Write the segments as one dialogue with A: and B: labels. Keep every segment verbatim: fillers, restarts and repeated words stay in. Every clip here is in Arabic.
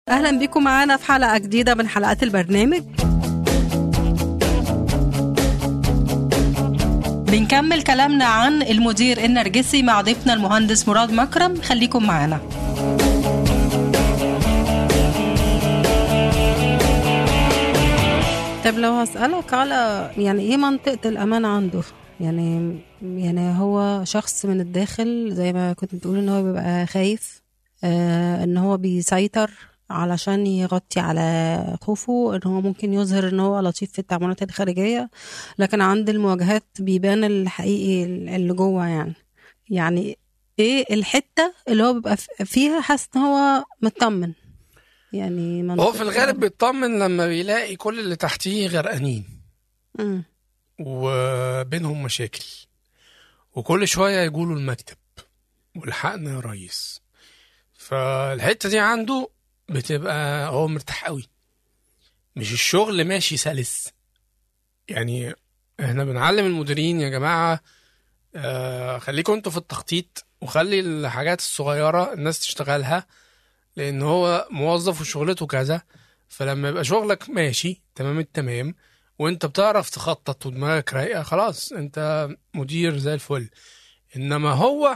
A: أهلا بكم معنا في حلقة جديدة من حلقات البرنامج. بنكمل كلامنا عن المدير النرجسي مع ضيفنا المهندس مراد مكرم. خليكم معنا. طب لو هسألك على يعني ايه منطقة الأمان عنده، يعني يعني هو شخص من الداخل زي ما كنت بتقول ان هو بيبقى خايف، آه ان هو بيسيطر علشان يغطي على خوفه، ان هو ممكن يظهر ان هو لطيف في التعاملات الخارجية، لكن عند المواجهات بيبان الحقيقي اللي جوه. يعني يعني ايه الحتة اللي هو بيبقى فيها حاسس ان هو مطمن؟ يعني
B: هو في الغالب بيطمن لما بيلاقي كل اللي تحتيه غرقانين
A: م.
B: وبينهم مشاكل، وكل شوية يقولوا المكتب والحقنا يا ريس. فالحتة دي عنده بتبقى هو مرتاح قوي، مش الشغل ماشي سلس. يعني احنا بنعلم المديرين يا جماعة، آه خليكم انتوا في التخطيط وخلي الحاجات الصغيرة الناس تشتغلها، لان هو موظف وشغلته كذا. فلما يبقى شغلك ماشي تمام التمام وانت بتعرف تخطط ودماغك رايقة، خلاص انت مدير زي الفل. انما هو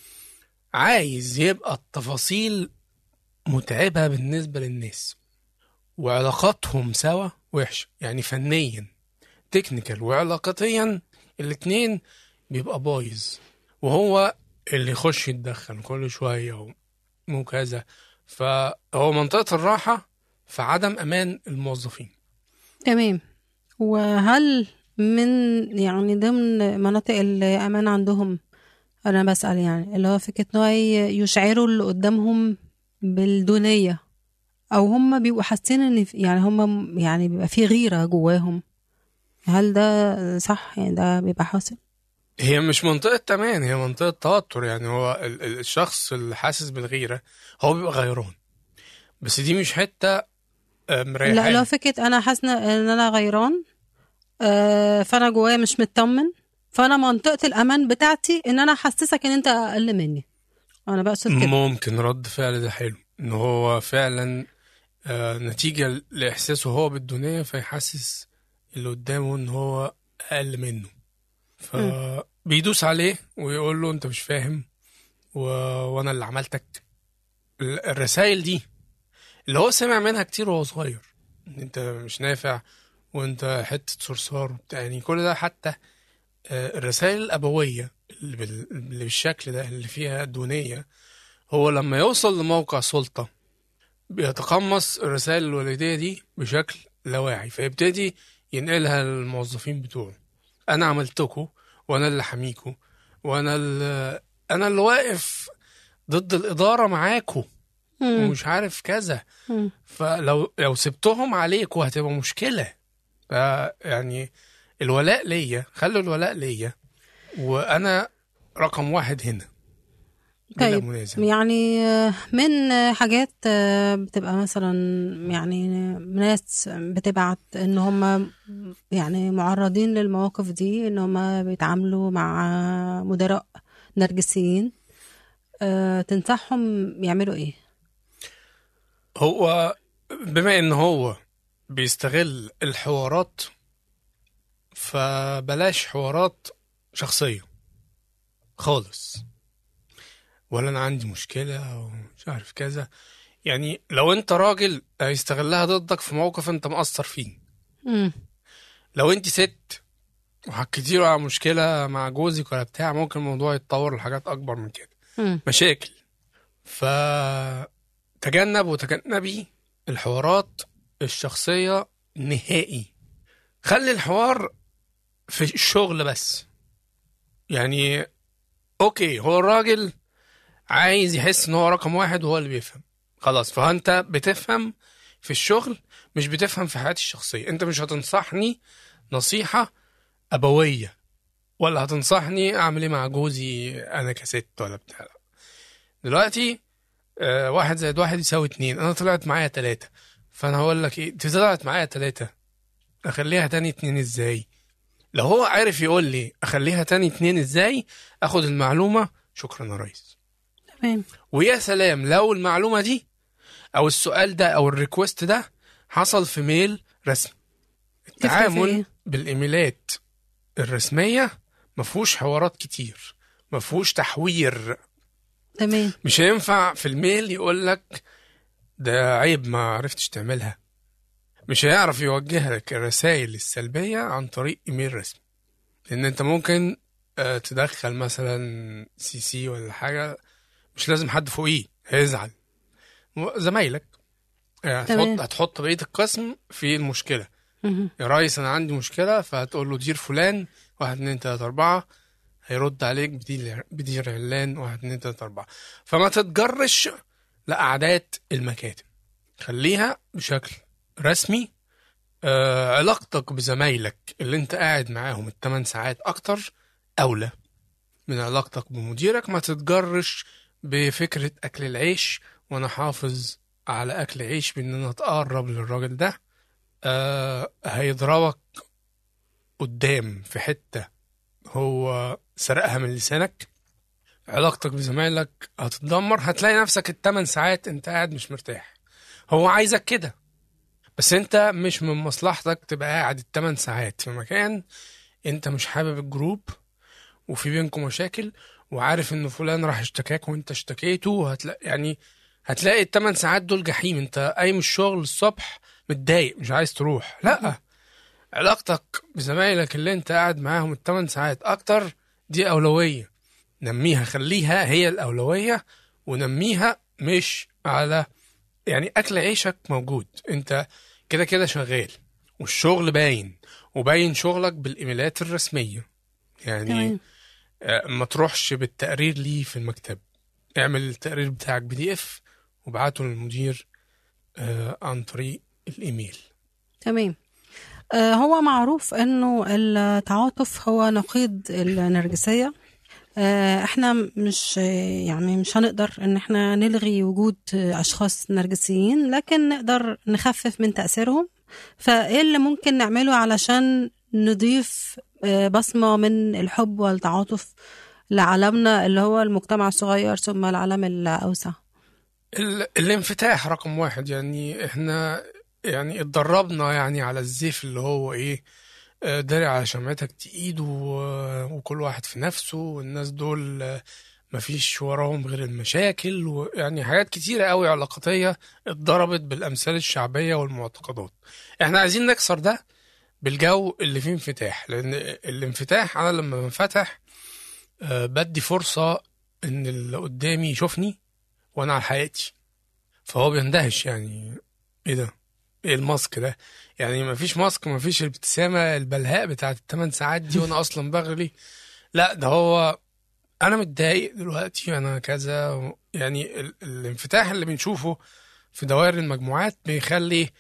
B: عايز يبقى التفاصيل متعبة بالنسبة للناس، وعلاقاتهم سوا وحشة، يعني فنيا تكنيكال وعلاقاتيا الاتنين بيبقى بايظ، وهو اللي يخش يتدخل كل شوية وكذا. فهو منطقة الراحة في عدم أمان الموظفين.
A: تمام. وهل من يعني ضمن مناطق الأمان عندهم، أنا بسأل يعني اللي هو فكرة إنه يشعروا اللي قدامهم بالدونية، أو هم بيبقوا حاسين إن يعني هم يعني بيبقى في غيرة جواهم؟ هل ده صح؟ يعني ده بيبقى حاصل؟
B: هي مش منطقة تمام، هي منطقة توتر. يعني هو الشخص اللي حاسس بالغيرة هو بيبقى غيران، بس دي مش حتة مريحة.
A: لا لو فكرة أنا حاسة إن أنا غيران، فأنا جوايا مش مطمن، فأنا منطقة الأمان بتاعتي إن أنا حسسك إن أنت أقل مني. أنا بقصد كده.
B: ممكن رد فعل ده حلو، إن هو فعلا آه نتيجة لإحساسه هو بالدنيا فيحسس اللي قدامه إن هو أقل منه، فبيدوس عليه ويقول له أنت مش فاهم و... وأنا اللي عملتك. الرسائل دي اللي هو سمع منها كتير وهو صغير، إن أنت مش نافع وأنت حتة صرصار وبتاع، يعني كل ده. حتى آه الرسائل الأبوية اللي, بال... اللي بالشكل ده اللي فيها دونية، هو لما يوصل لموقع سلطة بيتقمص الرسائل الوالدية دي بشكل لا واعي، فيبتدي ينقلها للموظفين بتوعه. أنا عملتكم وأنا اللي حميكم وأنا اللي أنا اللي واقف ضد الإدارة معاكم ومش عارف كذا.
A: مم.
B: فلو لو سبتهم عليكم هتبقى مشكلة. يعني الولاء ليا، خلوا الولاء ليا وأنا رقم واحد هنا.
A: طيب يعني من حاجات بتبقى مثلا يعني ناس بتبعت ان هم يعني معرضين للمواقف دي، ان هم بيتعاملوا مع مدراء نرجسيين، تنصحهم يعملوا ايه؟
B: هو بما ان هو بيستغل الحوارات، فبلاش حوارات شخصية خالص، ولا انا عندي مشكلة ومش عارف كذا. يعني لو انت راجل هيستغلها ضدك في موقف انت مقصر فيه.
A: م.
B: لو انت ست وحكيتي له على مشكلة مع جوزك ولا بتاع، ممكن الموضوع يتطور لحاجات اكبر من كده،
A: م.
B: مشاكل. فتجنب وتجنبي الحوارات الشخصية نهائي. خلي الحوار في الشغل بس. يعني اوكي، هو الراجل عايز يحس ان هو رقم واحد وهو اللي بيفهم، خلاص. فانت بتفهم في الشغل، مش بتفهم في حياتي الشخصية. انت مش هتنصحني نصيحة أبوية، ولا هتنصحني اعمل ايه مع جوزي انا كست ولا بتاع. دلوقتي آه واحد زائد واحد يساوي اتنين، انا طلعت معايا تلاتة، فانا هقول لك ايه، طلعت معايا تلاتة اخليها تاني اتنين ازاي؟ لو هو عارف يقول لي اخليها تاني اتنين ازاي، اخد المعلومة، شكرا يا ريس،
A: تمام.
B: ويا سلام لو المعلومة دي او السؤال ده او الريكوست ده حصل في ميل رسمي. التعامل بالايميلات الرسميه مفهوش حوارات كتير، مفهوش تحوير.
A: تمام.
B: مش هينفع في الميل يقولك ده عيب ما عرفتش تعملها. مش هيعرف يوجه لك الرسائل السلبية عن طريق ايميل رسمي، لان انت ممكن تدخل مثلا سي سي ولا حاجة، مش لازم حد فوقيه هيزعل، زمايلك هتحط هتحط بقية القسم في المشكلة. يا ريس انا عندي مشكلة، فهتقول له دير فلان واحد اتنين تلاتة اربعة، هيرد عليك بدير بدير علان واحد اتنين تلاتة اربعة. فما تتجرش لأعداد المكاتب، خليها بشكل رسمي. آه علاقتك بزمايلك اللي انت قاعد معاهم الثمان ساعات اكتر اولى من علاقتك بمديرك. ما تتجرش بفكرة اكل العيش، وانا حافظ على اكل عيش بان انا اتقرب للراجل ده. آه هيضربك قدام في حتة هو سرقها من لسانك. علاقتك بزمايلك هتتدمر، هتلاقي نفسك الثمان ساعات انت قاعد مش مرتاح. هو عايزك كده، بس انت مش من مصلحتك تبقى قاعد الثمان ساعات في مكان انت مش حابب الجروب وفي بينكم مشاكل، وعارف ان فلان راح اشتكاك وانت اشتكيته. هتلاقي يعني هتلاقي الثمان ساعات دول جحيم. انت قايم الشغل الصبح متضايق مش عايز تروح. لا، علاقتك بزمايلك اللي انت قاعد معاهم الثمان ساعات اكتر دي اولوية. نميها، خليها هي الاولوية، ونميها مش على يعني اكل عيشك موجود. انت كده كده شغال والشغل باين، وباين شغلك بالايميلات الرسمية. يعني آه ما تروحش بالتقرير ليه في المكتب، اعمل التقرير بتاعك بي دي اف وابعته للمدير آه عن طريق الايميل.
A: تمام. آه هو معروف انه التعاطف هو نقيض النرجسية. احنا مش يعني مش هنقدر ان احنا نلغي وجود اشخاص نرجسيين، لكن نقدر نخفف من تأثيرهم. فايه اللي ممكن نعمله علشان نضيف بصمة من الحب والتعاطف لعالمنا اللي هو المجتمع الصغير ثم العالم الأوسع؟
B: الانفتاح رقم واحد. يعني احنا يعني اتدربنا يعني على الزيف اللي هو ايه، داري على شمعتك تقيد وكل واحد في نفسه، والناس دول مفيش وراهم غير المشاكل، ويعني حاجات كتيرة قوي علاقاتية اتضربت بالأمثال الشعبية والمعتقدات. احنا عايزين نكسر ده بالجو اللي فيه انفتاح، لأن الانفتاح أنا لما بنفتح بدي فرصة إن اللي قدامي يشوفني وأنا على حقيقتي، فهو بيندهش. يعني إيه ده؟ ايه الماسك ده؟ يعني مفيش ماسك، مفيش الابتسامة البلهاء بتاعت الثمان ساعات دي وانا اصلا بغلي. لا، ده هو انا متضايق دلوقتي، انا كذا. يعني ال- الانفتاح اللي بنشوفه في دوائر المجموعات بيخلي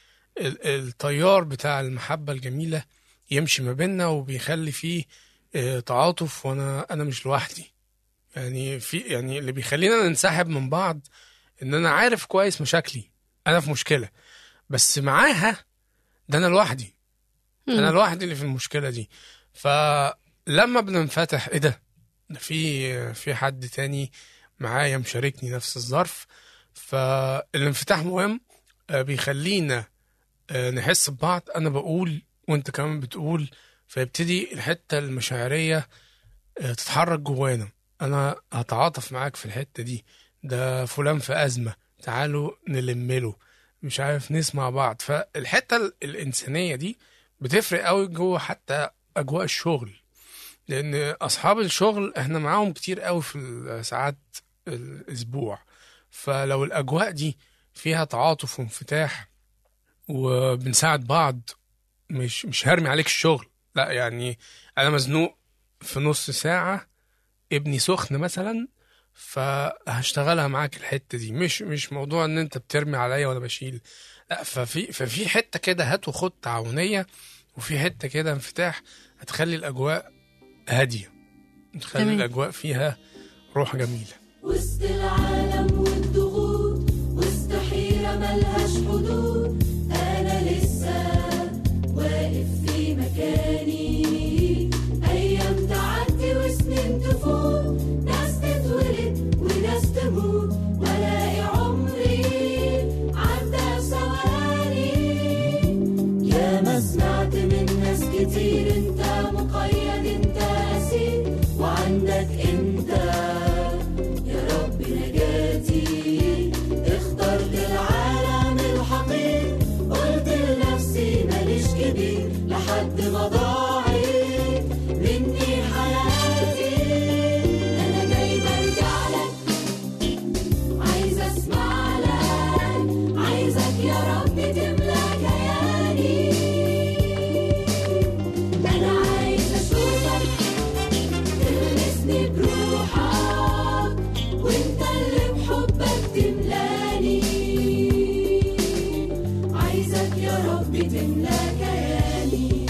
B: التيار بتاع المحبة الجميلة يمشي ما بيننا، وبيخلي فيه اه تعاطف، وانا انا مش لوحدي. يعني في يعني اللي بيخلينا ننسحب من بعض ان انا عارف كويس مشاكلي، انا في مشكلة بس معاها ده انا لوحدي، انا لوحدي اللي في المشكله دي. فلما بننفتح ايه ده، ده في في حد تاني معايا مشاركني نفس الظرف. فالانفتاح مهم، بيخلينا نحس ببعض. انا بقول وانت كمان بتقول، فيبتدي الحته المشاعريه تتحرك جوانا. انا هتعاطف معاك في الحته دي، ده فلان في ازمه، تعالوا نلمله، مش عارف نسمع بعض. فالحتة الإنسانية دي بتفرق قوي جوه حتى أجواء الشغل، لأن أصحاب الشغل إحنا معاهم كتير قوي في ساعات الأسبوع. فلو الأجواء دي فيها تعاطف وانفتاح وبنساعد بعض، مش مش هرمي عليك الشغل، لا. يعني أنا مزنوق في نص ساعة، ابني سخن مثلا، فهشتغلها معاك الحته دي. مش مش موضوع ان انت بترمي عليا وانا بشيل، لا. ففي ففي حته كده هات وخد تعاونيه، وفي حته كده انفتاح هتخلي الاجواء هاديه، تخلي تمام. الاجواء فيها روح جميله.
C: وسط العالم والضغوط، وسط حيره ملهاش حدود، انا لسه واقف في مكاني. ايام تعدي وسنين تفوت، ناس تتولد وناس تموت، والاقي عمري حصير انت مقيد انت اسير وعندك انت يا رب نجاتي. اخترت العالم الحقير قلت لنفسي ماليش كبير لحد ما ضاعت مني حياتي. انا جاي برجع لك عايز اسمع لك عايزك يا رب تملى كياني. انا عايز اشوفك تلمسني بروحك وانت اللي بحبك تملاني. عايزك يا رب تملى كياني.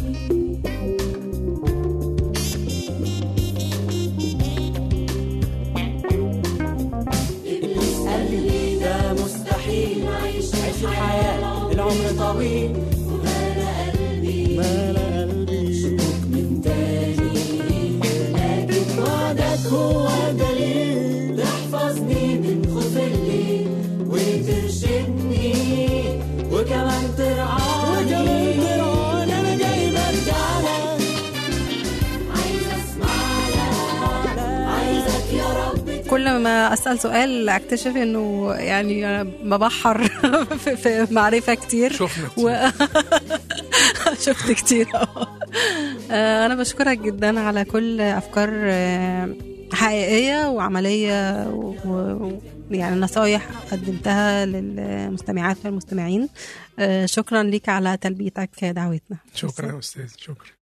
C: إبليس قال لي ده مستحيل عيش الحياة العمر طويل ومالا قلبي مالا قلبي شكوك من تاني. لكن وعدك هو دليل تحفظني من خوف الليل وترشدني وكمان ترعاني. أنا جاي برجع لك عايز أسمع لك عايزك يا رب.
A: كل ما اسال سؤال اكتشف انه يعني انا ببحر في- في معرفه كتير.
B: شفنا كتير.
A: و... شفت كتير. آه، انا بشكرك جدا على كل افكار آه، حقيقيه وعمليه و- ويعني نصايح قدمتها للمستمعات والمستمعين. آه، شكرا ليك على تلبيتك دعوتنا.
B: شكرا يا أستاذ، شكرا.